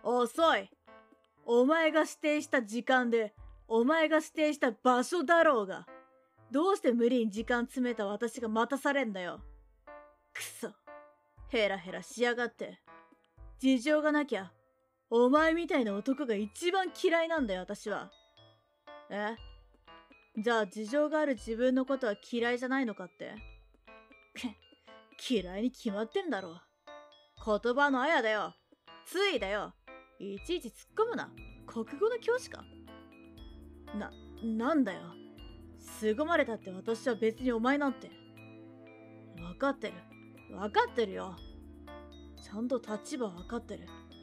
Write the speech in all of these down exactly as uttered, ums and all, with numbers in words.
遅い。お前が指定した時間で、お前が指定した場所だろうが、どうして無理に時間詰めた私が待たされんだよ。くそ。ヘラヘラしやがって。事情がなきゃ、お前みたいな男が一番嫌いなんだよ、私は。え？じゃあ事情がある自分のことは嫌いじゃないのかって？嫌いに決まってんだろ。言葉のあやだよ。ついだよ。いちいち突っ込むな。国語の教師か？な、なんだよ。凄まれたって私は別にお前なんて。わかってる。わかってるよ。ちゃんと立場わかってる。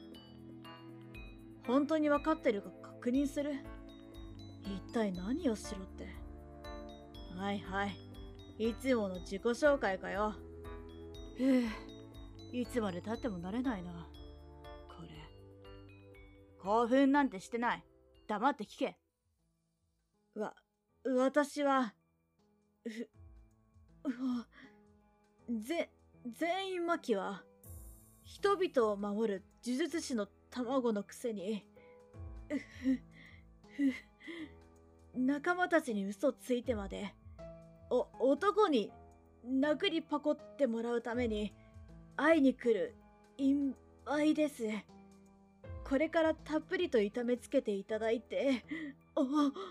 本当にわかってるか確認する？一体何をしろって。はいはい。いつもの自己紹介かよ。ふぅ。いつまで経っても慣れないな。これ。興奮なんてしてない。黙って聞け。わ、私は、ふ、うわ、ぜ、全員巻は、人々を守る呪術師の卵のくせに、ふ、ふ、仲間たちに嘘ついてまで、お、男に殴りパコってもらうために、会いに来る、陰梅です。これからたっぷりと痛めつけていただいて、お、う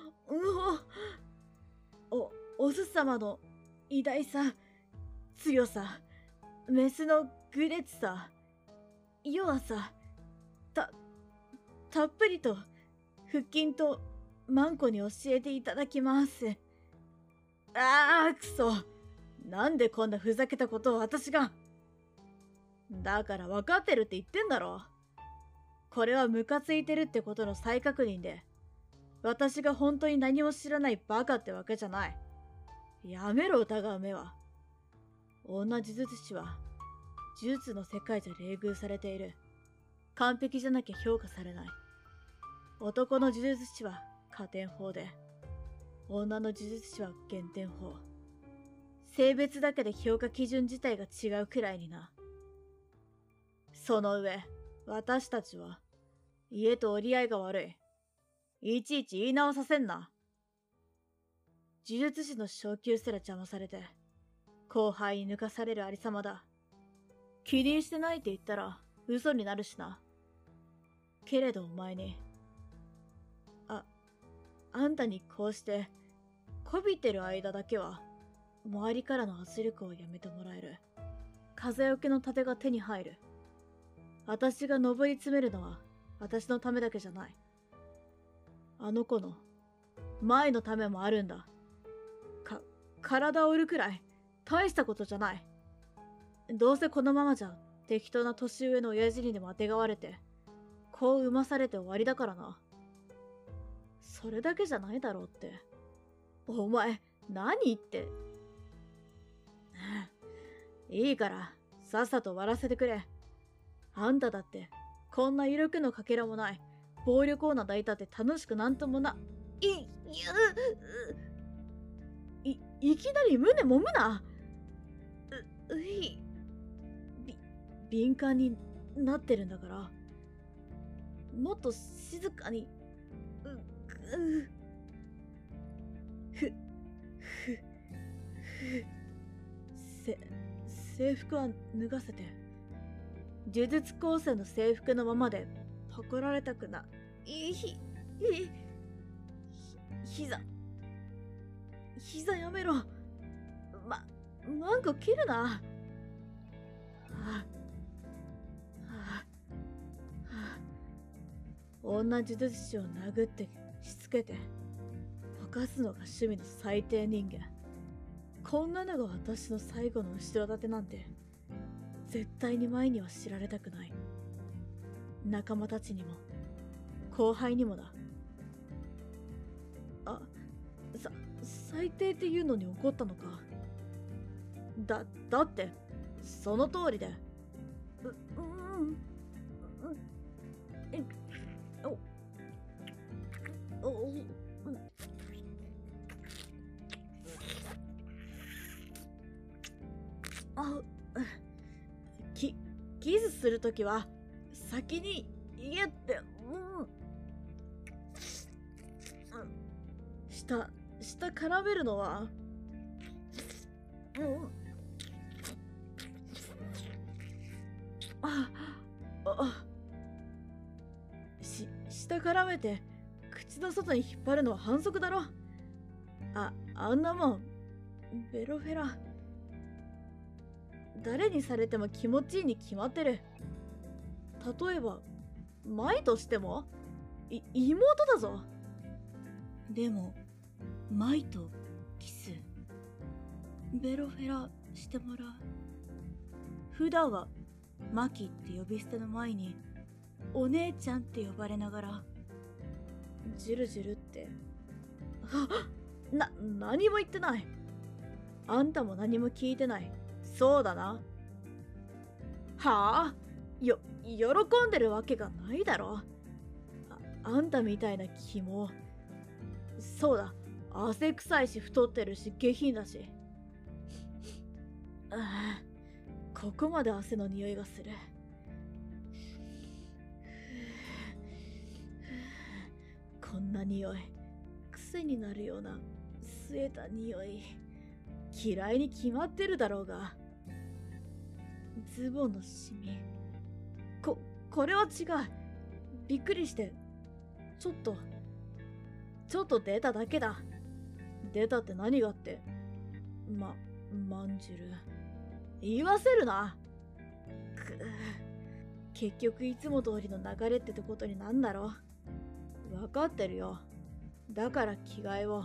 お、お、おす様の偉大さ、強さ、メスの愚劣さ、弱さ、た、たっぷりと腹筋とマンコに教えていただきます。あーくそ。なんでこんなふざけたことを私が。だから分かってるって言ってんだろ。これはムカついてるってことの再確認で、私が本当に何も知らないバカってわけじゃない。やめろ疑う目は。女呪術師は、呪術の世界じゃ冷遇されている。完璧じゃなきゃ評価されない。男の呪術師は加点法で、女の呪術師は減点法。性別だけで評価基準自体が違うくらいにな。その上、私たちは、家と折り合いが悪い。いちいち言い直させんな。呪術師の昇級すら邪魔されて、後輩に抜かされるありさまだ。気にしてないって言ったら嘘になるしな。けれどお前に、あ、あんたにこうして、こびてる間だけは、周りからの圧力をやめてもらえる。風よけの盾が手に入る。私が上り詰めるのは、私のためだけじゃない。あの子の、前のためもあるんだ。か、体を売るくらい、大したことじゃない。どうせこのままじゃ、適当な年上の親父にでもあてがわれて、子を産まされて終わりだからな。それだけじゃないだろうって。お前、何言って。いいから、さっさと終わらせてくれ。あんただって、こんな色気のかけらもない、暴力女抱いたって楽しくなんともな、い、い、い、いきなり胸揉むな。う、うい、び、敏感になってるんだから、もっと静かに、う、う、ふ、ふ、ふ、せ、制服は脱がせて。呪術高専の制服のままでパクられたくない。ひ、ひ、ひ、膝。膝やめろ。ま、マンコ切るな。はあ、はあ、はあ、女呪術師を殴ってしつけて、溶かすのが趣味の最低人間。こんなのが私の最後の後ろ盾なんて、絶対に前には知られたくない。仲間たちにも、後輩にもだ。あ、さ、最低っていうのに怒ったのか。だ、だって、その通りで。う、うん、うん、え、お、お、あ、き、キスするときは、先に家って、うん。下、下絡めるのは、うん。あ、あ、し、下絡めて、口の外に引っ張るのは反則だろ。あ、あんなもん、ベロフェラ。誰にされても気持ちいいに決まってる。例えば、舞としてもい、妹だぞ。 でも、舞とキス、ベロフェラしてもらう。普段は、マキって呼び捨ての舞に、お姉ちゃんって呼ばれながら、 ジュルジュルって。な、何も言ってない。あんたも何も聞いてない。そうだな。はあ？よ、喜んでるわけがないだろ。あ、あんたみたいなキモ。そうだ、汗臭いし太ってるし下品だし。ああ、ここまで汗の匂いがする。こんな匂い、癖になるような吸えた匂い。嫌いに決まってるだろうが。ズボンのシミ。こ、これは違う。びっくりして、ちょっと、ちょっと出ただけだ。出たって何がって。ま、まんじゅる。言わせるな。く、結局いつも通りの流れってとことになんだろ。わかってるよ。だから着替えを。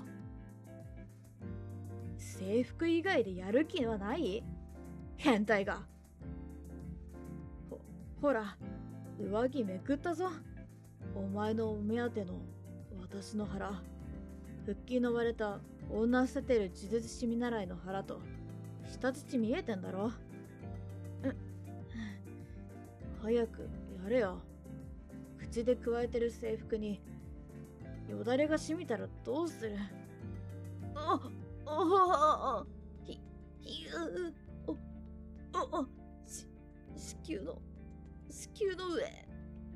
制服以外でやる気はない？変態が。ほ、ほら、上着めくったぞ。お前のお目当ての私の腹。腹筋の割れた女捨ててる呪術師見習いの腹と、下乳見えてんだろ。うん。早くやれよ。口で加えてる制服に、よだれが染みたらどうする？あ、ああ、ひ、ひう、お、お、お、し、子宮の、子宮の上。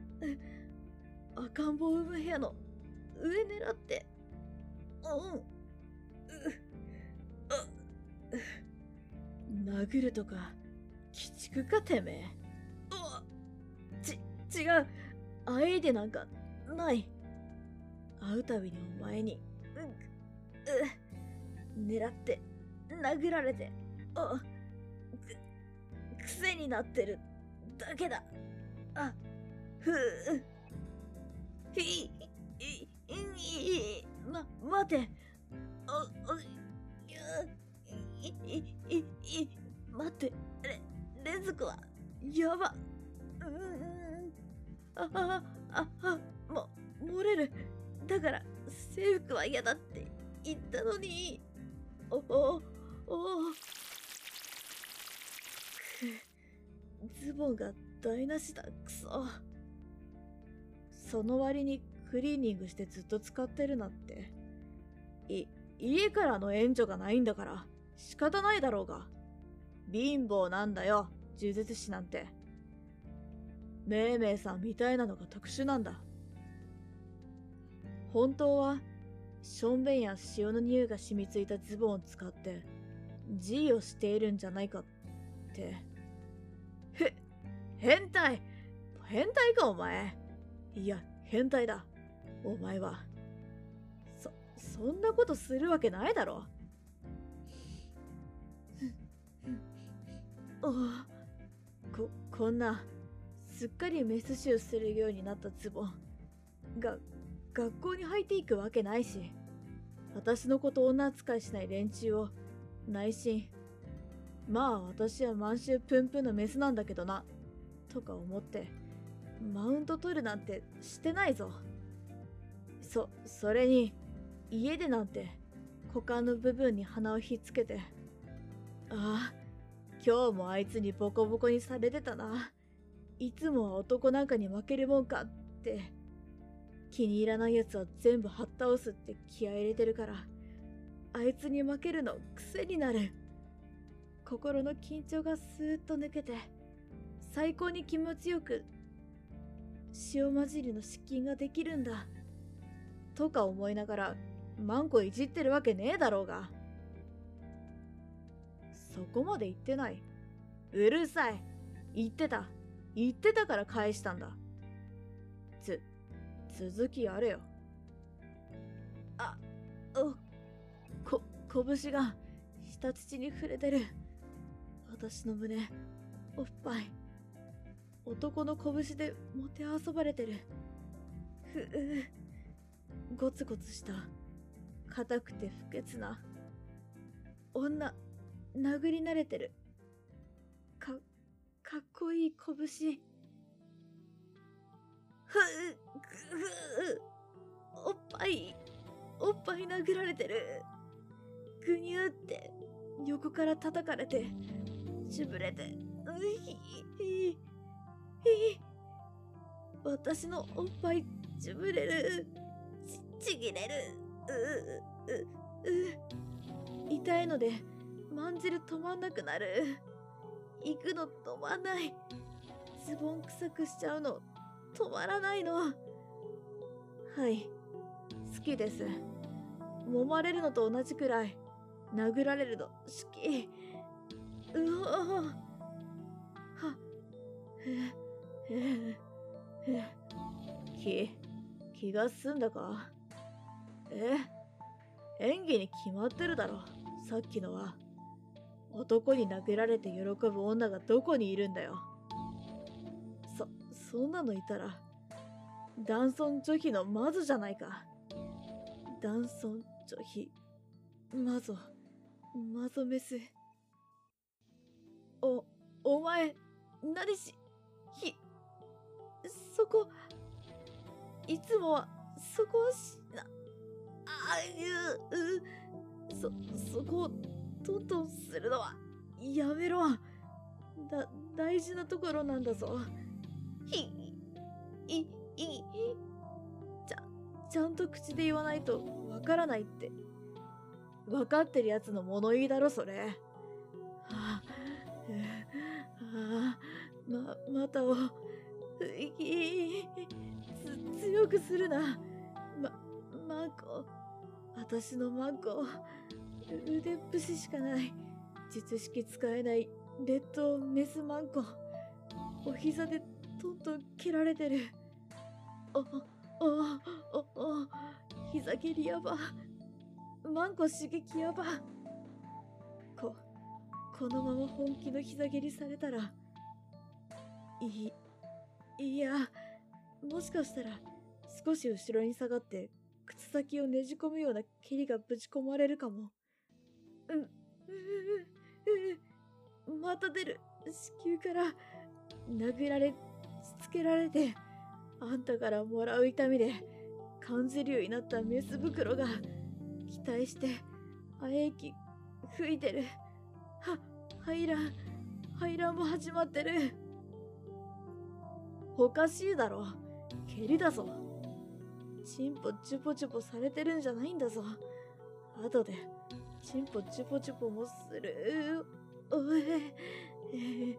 赤ん坊産む部屋の上狙って。うん。う、殴るとか、鬼畜かてめえ。ち、違う。あえいでなんか、ない。会うたびにお前に、う、う、狙って、殴られて、あ、く、癖になってるだけだ。あ、ふう、ひ、い、い、い、ま、待て。あ、あ、いや、い、い、い、い、待って、れ、連続は、やば。うーん、あ、あ、あ、あ、も、漏れる。だから、制服は嫌だって言ったのに。お、お、お、く、ズボンが台無しだ、くそ。その割にクリーニングしてずっと使ってるなって。い、家からの援助がないんだから仕方ないだろうが。貧乏なんだよ、呪術師なんて。めいめいさんみたいなのが特殊なんだ。本当は、しょんべんや塩の匂いが染みついたズボンを使って、G をしているんじゃないかって。へ、変態変態かお前。いや、変態だ。お前は。そ、そんなことするわけないだろ。おこ、こんな、すっかりメス臭するようになったズボン。が、学校に履いていくわけないし、私のこと女扱いしない連中を、内心、まあ私は満州プンプンのメスなんだけどな、とか思って、マウント取るなんてしてないぞ。そ、それに、家でなんて、股間の部分に鼻をひっつけて、ああ、今日もあいつにボコボコにされてたな。いつもは男なんかに負けるもんかって。気に入らないやつは全部はっ倒すって気合い入れてるから、あいつに負けるの癖になる。心の緊張がスーッと抜けて、最高に気持ちよく、 塩混じりの湿菌ができるんだ。とか思いながら、マンコいじってるわけねえだろうが。そこまで言ってない。うるさい。言ってた。言ってたから返したんだ。つ、続きやれよ。あ、お、こ、拳が下乳に触れてる。私の胸、おっぱい。男の拳でもてあそばれてる。ふう、ゴツゴツした、硬くて不潔な。女、殴り慣れてる。か、かっこいい拳。ふう、ふう、おっぱい、おっぱい殴られてる。ぐにゅーって横から叩かれて、しぶれて、うひひひ私のおっぱいしぶれる。ち、ちぎれる。う、う、う、痛いので、まんじる止まんなくなる。行くの止まんない。ズボン臭くしちゃうの止まらないの。はい、好きです。揉まれるのと同じくらい殴られるの好き。うおーはへへへへ気気が済んだか。え演技に決まってるだろ。さっきのは。男に殴られて喜ぶ女がどこにいるんだよ。そ、そんなのいたら男尊女卑のマゾじゃないか。男尊女卑、マゾ、マゾメス。お、お前、何し、ひ、そこ、いつもは、そこをしな、あいう、う、そ、そこを、トントンするのは、やめろ。だ、大事なところなんだぞ。ひ、い、い、ちゃ、ちゃんと口で言わないとわからないって。わかってるやつの物言いだろ、それ。はあ、ああ、ま、股を、いき、つ、強くするな。ま、マンコ。私のマンコ。腕っぷししかない。術式使えない、劣等メスマンコ。お膝でトントン蹴られてる。お、お、お、お、膝蹴りやば。マンコ刺激やば。こ、このまま本気の膝蹴りされたら、い、いや、もしかしたら少し後ろに下がって靴先をねじ込むような蹴りがぶち込まれるかも。う、う、う、う、また出る。子宮から殴られ、しつけられて、あんたからもらう痛みで感じるようになったメス袋が期待してあえ息吹いてる。は、排卵、排卵も始まってる。おかしいだろ。蹴りだぞ。チンポチュポチュポされてるんじゃないんだぞ。後でチンポチュポチュポもする。おえ、え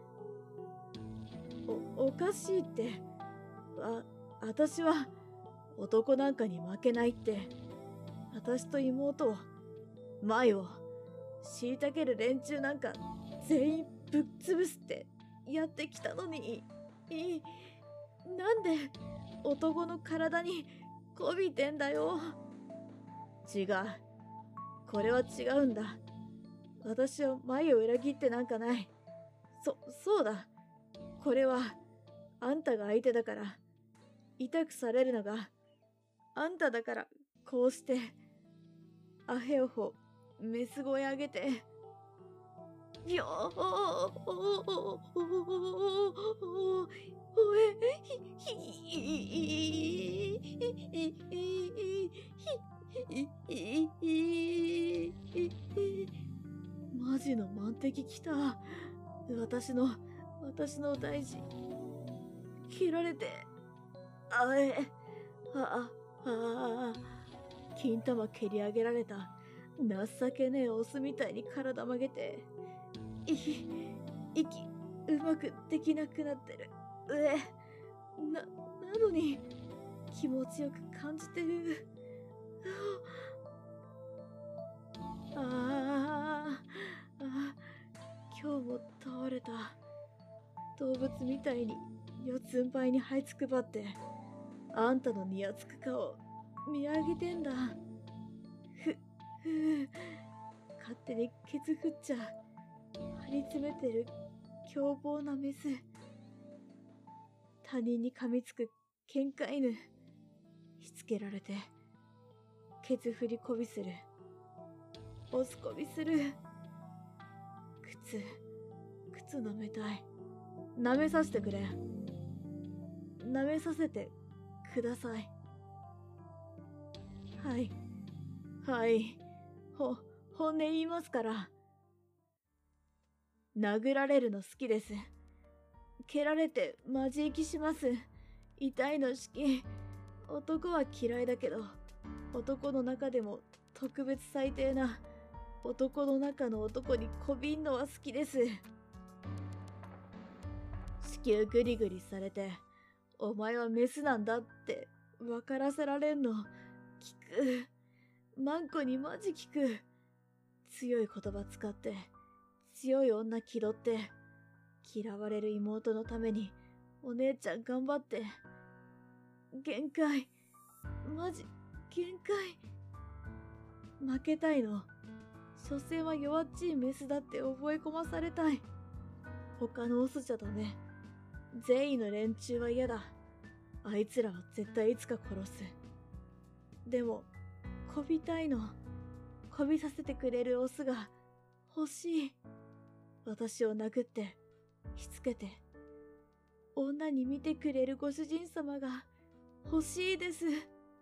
お、おかしいって。あ、私は男なんかに負けないって。私と妹を、舞を、虐げる連中なんか全員ぶっ潰すってやってきたのに、い、なんで男の体にこびてんだよ。違う。これは違うんだ。私は舞を裏切ってなんかない。そ、そうだ。これはあんたが相手だから、痛くされるのがあんただから、こうしてアヘオホメス声上げて、よーおえひひマジの満敵きた。私の私の大事切られて、あえあああ金玉蹴り上げられた情けねえオスみたいに体曲げて、い息うまくできなくなってる。うえな、なのに、気持ちよく感じてる。ああ、あ、今日も倒れた。動物みたいに四つん這いに這いつくばって、あんたのにやつく顔見上げてんだ。ふ、ふう、勝手にケツ振っちゃ、張り詰めてる凶暴なメス。他人に噛みつく喧嘩犬。しつけられて、ケツ振りこびする。押すこびする。靴、靴舐めたい。舐めさせてくれ。舐めさせてください。はい。はい。ほ、本音言いますから。殴られるの好きです。蹴られてマジ息します。痛いの好き。男は嫌いだけど、男の中でも特別最低な男の中の男にこびんのは好きです。子宮グリグリされて、お前はメスなんだって分からせられんの。聞く。マンコにマジ聞く。強い言葉使って、強い女気取って、嫌われる妹のためにお姉ちゃん頑張って。限界。マジ、限界。負けたいの。所詮は弱っちいメスだって覚え込まされたい。他のオスじゃダメ。善意の連中は嫌だ。あいつらは絶対いつか殺す。でも、こびたいの。こびさせてくれるオスが欲しい。私を殴って、しつけて。女に見てくれるご主人様が欲しいです。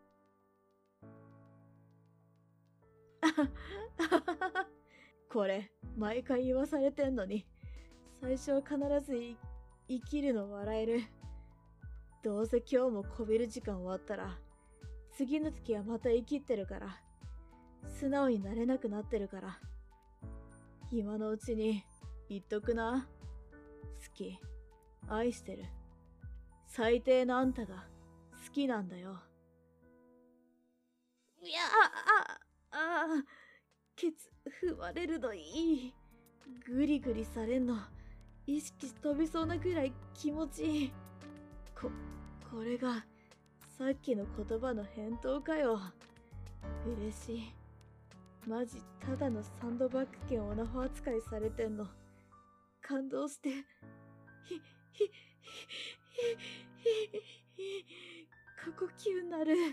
これ、毎回言わされてんのに、最初は必ずい生きるの笑える。どうせ今日もこびる時間終わったら、次の時はまた生きってるから、素直になれなくなってるから、今のうちに言っとくな。好き、愛してる。最低なあんたが好きなんだよ。いや、あ、あ、あ、ケツ踏まれるのいい。グリグリされんの、意識飛びそうなくらい気持ちいい。こ、これが、さっきの言葉の返答かよ。嬉しい。マジ、ただのサンドバッグ券オナホ扱いされてんの。感動して、ひ、ひ、ひ、ひ、ひ、ひ、過呼吸なる。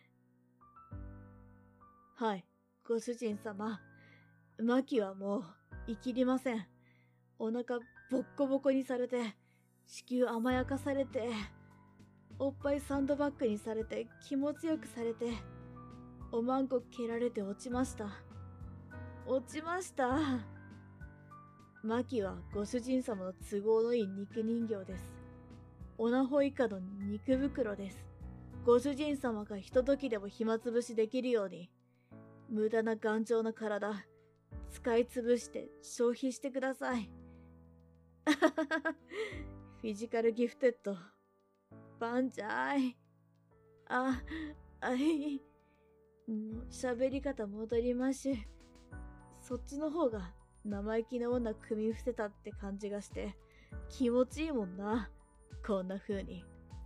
はい、ご主人様。マキはもう、生きりません。お腹ボッコボコにされて、子宮甘やかされて、おっぱいサンドバッグにされて気持ちよくされて、おまんこ蹴られて落ちました。落ちました。マキはご主人様の都合のいい肉人形です。オナホ以下の肉袋です。ご主人様がひとときでも暇つぶしできるように、無駄な頑丈な体、使いつぶして消費してください。フィジカルギフテッド。バンジャイ。あ、あい。もう喋り方戻りましゅ。そっちの方が生意気な女組み伏せたって感じがして気持ちいいもんな。こんな風に。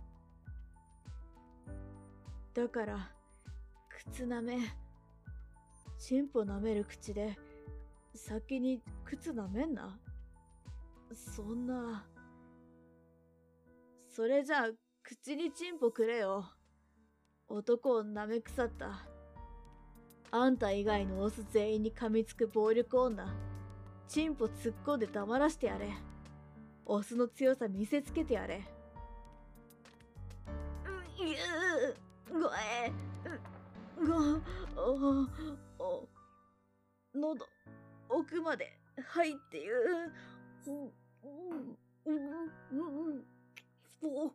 だから、靴舐め。チンポ舐める口で先に靴舐めんな。そんな。それじゃあ口にチンポくれよ。男を舐め腐った。あんた以外のオス全員に噛みつく暴力女。チンポ突っ込んで黙らしてやれ。オスの強さ見せつけてやれ。うゆう、ごえ、ご、お、お、喉、奥まで入っていう。うん、うん、うん、うん、お、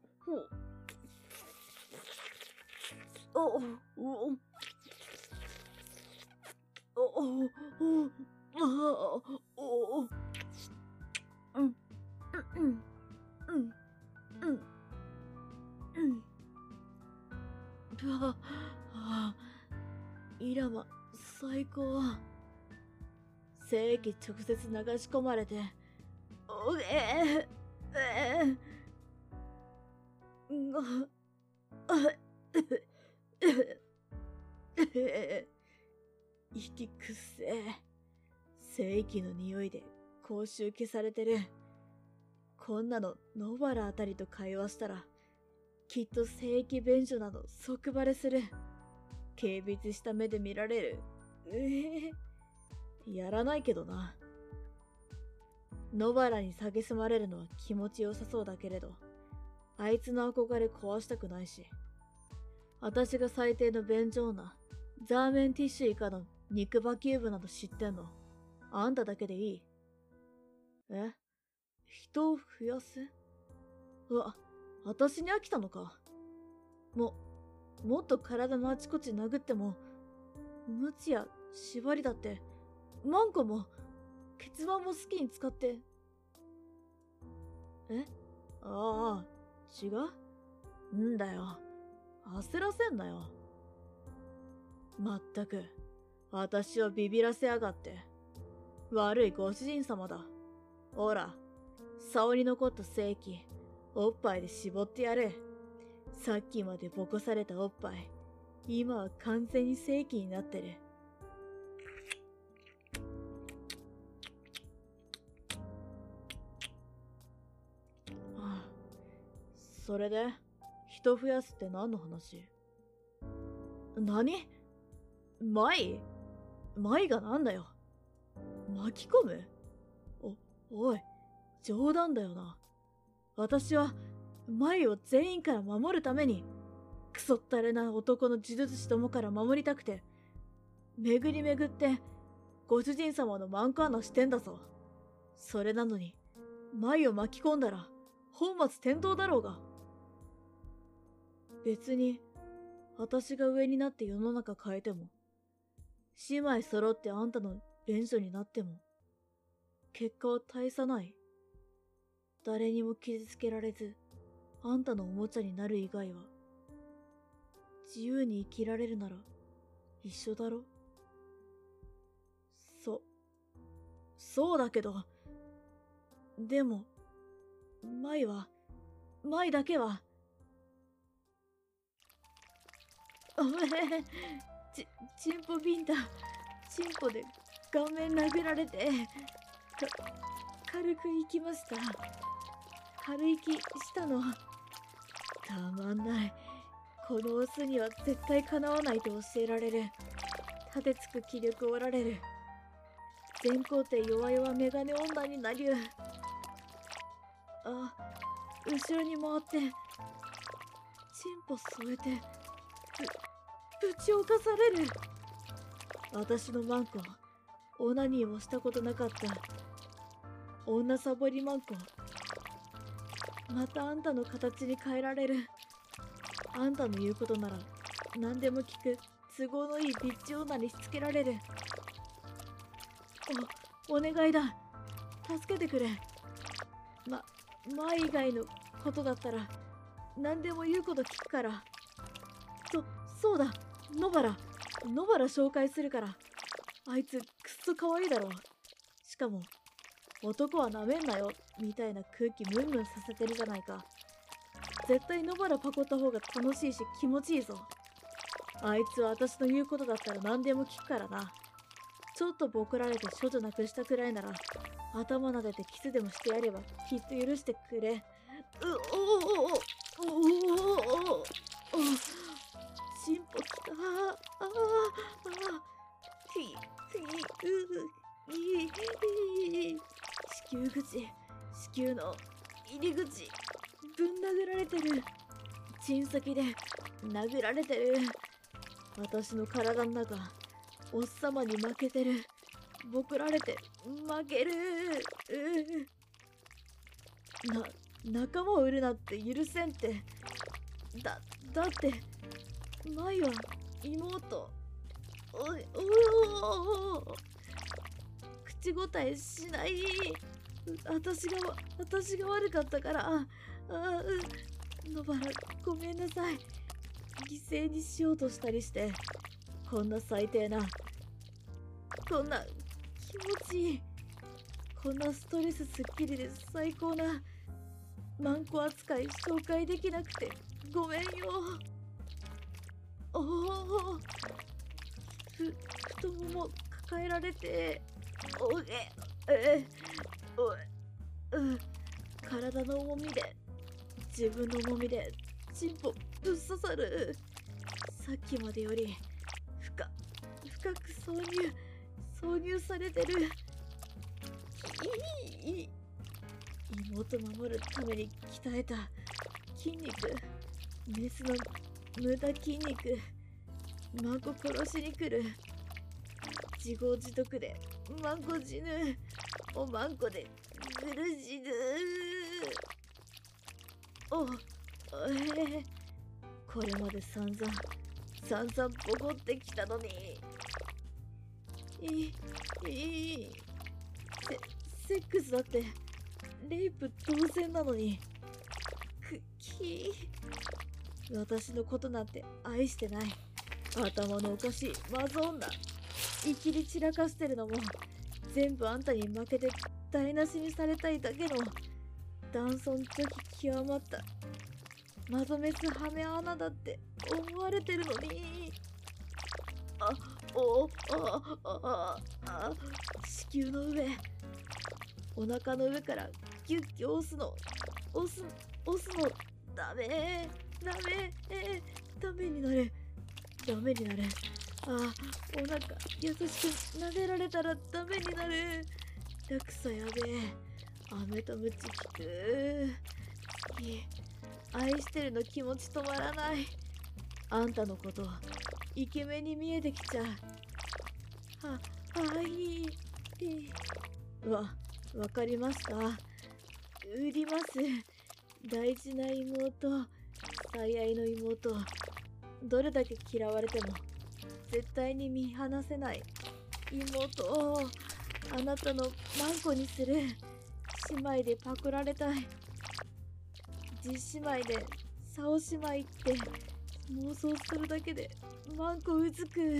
お、お、お、お、お、お、お、うん、うん、うん、うん。 ぶわ、あイラマ、最高。精液直接流し込まれて、おえー、えー、が、あ、息くっせえ。精液の匂いで口臭消されてる。こんなの野原あたりと会話したら、きっと精液便所など即バレする。軽蔑した目で見られる。ええー、やらないけどな。野原に蔑まれるのは気持ちよさそうだけれど、あいつの憧れ壊したくないし。私が最低の便所女、ザーメンティッシュ以下の肉バキューブなど知ってんのあんただけでいい。え？人を増やす？うわ、私に飽きたのか。も、もっと体のあちこち殴っても、ムチや縛りだって、マンコも、ケツバンも好きに使って。え？ああ、違うんだよ。焦らせんなよ。まったく、私をビビらせやがって。悪いご主人様だ。ほら、竿に残った精液、おっぱいで絞ってやる。さっきまでボコされたおっぱい、今は完全に精液になってる。はあ、それで、人増やすって何の話？何？舞？舞がなんだよ。巻き込む？お、おい、冗談だよな。私は、舞を全員から守るために、クソったれな男の呪術師どもから守りたくて、巡り巡って、ご主人様の満貫なしてんだぞ。それなのに、舞を巻き込んだら、本末転倒だろうが。別に、私が上になって世の中変えても、姉妹揃ってあんたの便所になっても、結果は大差ない。誰にも傷つけられず、あんたのおもちゃになる以外は、自由に生きられるなら、一緒だろ？そ、そうだけど、でも、舞は、舞だけは、お前、ち、チンポビンタ、チンポで顔面殴られて、か、軽く行きました。軽息したの。たまんない。このオスには絶対かなわないと教えられる。立てつく気力おられる。全皇帝弱々メガネ女になりゅう。あ、後ろに回って、チンポ添えて、ぶ、ぶち犯される。私のマンコ、オナニーもしたことなかった。女サボりマンコ。またあんたの形に変えられる。あんたの言うことなら何でも聞く都合のいいビッチ女にしつけられる。お、お願いだ。助けてくれ。ま、前以外のことだったら何でも言うこと聞くから。そ、そうだ。野原。野原紹介するから。あいつくっそ可愛いだろ。しかも、男はなめんなよ、みたいな空気ムンムンさせてるじゃないか。絶対野原パコった方が楽しいし気持ちいいぞ。あいつは私の言うことだったら何でも聞くからな。ちょっとボコられて処女なくしたくらいなら、頭撫でてキスでもしてやればきっと許してくれ。うおおおおおおおおチンポきた。あああひひういい子宮口、子宮の入り口、ぶん殴られてる。チン先で殴られてる。私の体の中、おっさまに負けてる。ボクられて負ける。な、仲間を売るなって許せんって。だ、だって、舞は妹。おい、おお口答えしない。私が、私が悪かったから、あ、あ、 野原、ごめんなさい。犠牲にしようとしたりして、こんな最低な、こんな気持ちいい、こんなストレスすっきりで最高なマンコ扱い紹介できなくてごめんよ。おお、ふ太もも抱えられて、おええおう体の重みで、自分の重みでチンポぶっ刺さる。さっきまでより深深く挿入挿入されてる。いい妹守るために鍛えた筋肉、メスの無駄筋肉、マンコ殺しに来る。自業自得でマンコ死ぬ。おマンコでぐる死ぬ。おえー、これまで散々散々ボコってきたのに。いいいいセセックスだってレイプ当然なのに。くき私のことなんて愛してない。頭のおかしいマゾ女。いきり散らかしてるのも全部あんたに負けて台無しにされたいだけの男尊女卑極まったマゾメスハメ穴だって思われてるのに。あおあああ子宮の上、お腹の上からギュッギュ押すの押す押すのダメダメえー、ダメになるダメになる。ああ、お腹優しく撫でられたらダメになる。落差やべえ。飴とムチ効く。好き。愛してるの気持ち止まらない。あんたのことイケメンに見えてきちゃう。は、はい。わ、わかりました。売ります。大事な妹、最愛の妹。どれだけ嫌われても絶対に見放せない妹をあなたのマンコにする。姉妹でパクられたい。実姉妹で竿姉妹って妄想するだけでマンコうずく。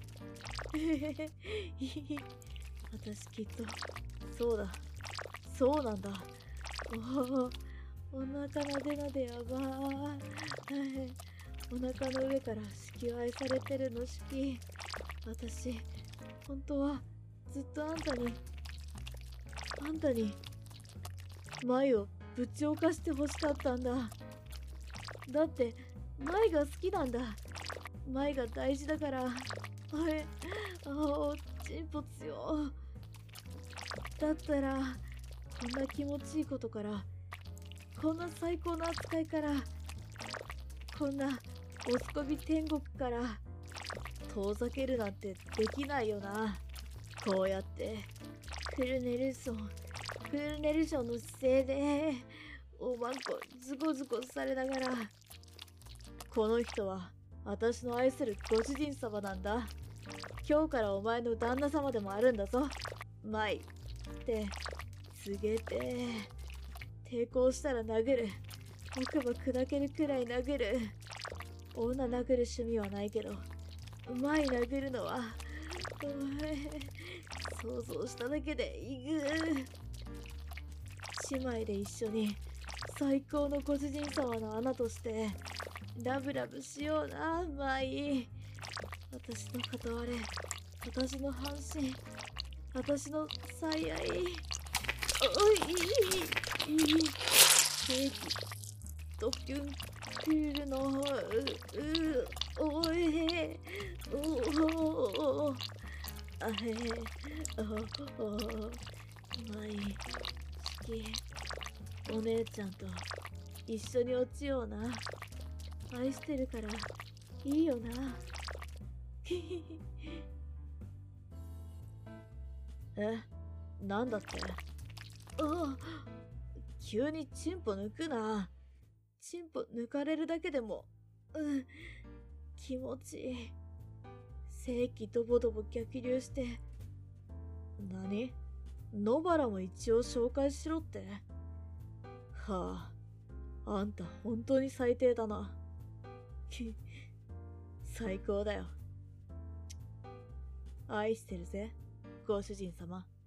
私きっとそうだそうなんだ。おお腹なでなでやばー。お腹の上から子宮愛されてるの式。私本当はずっとあんたにあんたに舞をぶちおかしてほしかったんだ。だって舞が好きなんだ。舞が大事だから。あれあおチンポ強。だったらこんな気持ちいいことから、こんな最高な扱いから、こんなおすこび天国から遠ざけるなんてできないよな。こうやってフルネルソンフルネルソンの姿勢でおまんこズコズコされながら、この人は私の愛するご主人様なんだ。今日からお前の旦那様でもあるんだぞ。マイって告げて、抵抗したら殴る。奥歯砕けるくらい殴る。女殴る趣味はないけど、マイ殴るのは想像しただけでいぐ。姉妹で一緒に最高のご主人様の穴としてラブラブしような。マイ、私の片割れ、私の半身、私の最愛。おいいいいいケーキドキュンクールのううおえおおあへおおマイ好き。お姉ちゃんと一緒に落ちような。愛してるからいいよな。え、なんだって。あ、急にチンポ抜くな。チンポ抜かれるだけでも、うん、気持ちいい。正気ドボドボ逆流して。何？野原も一応紹介しろって。はあ、 あんた本当に最低だな。き、最高だよ。愛してるぜ、ご主人様。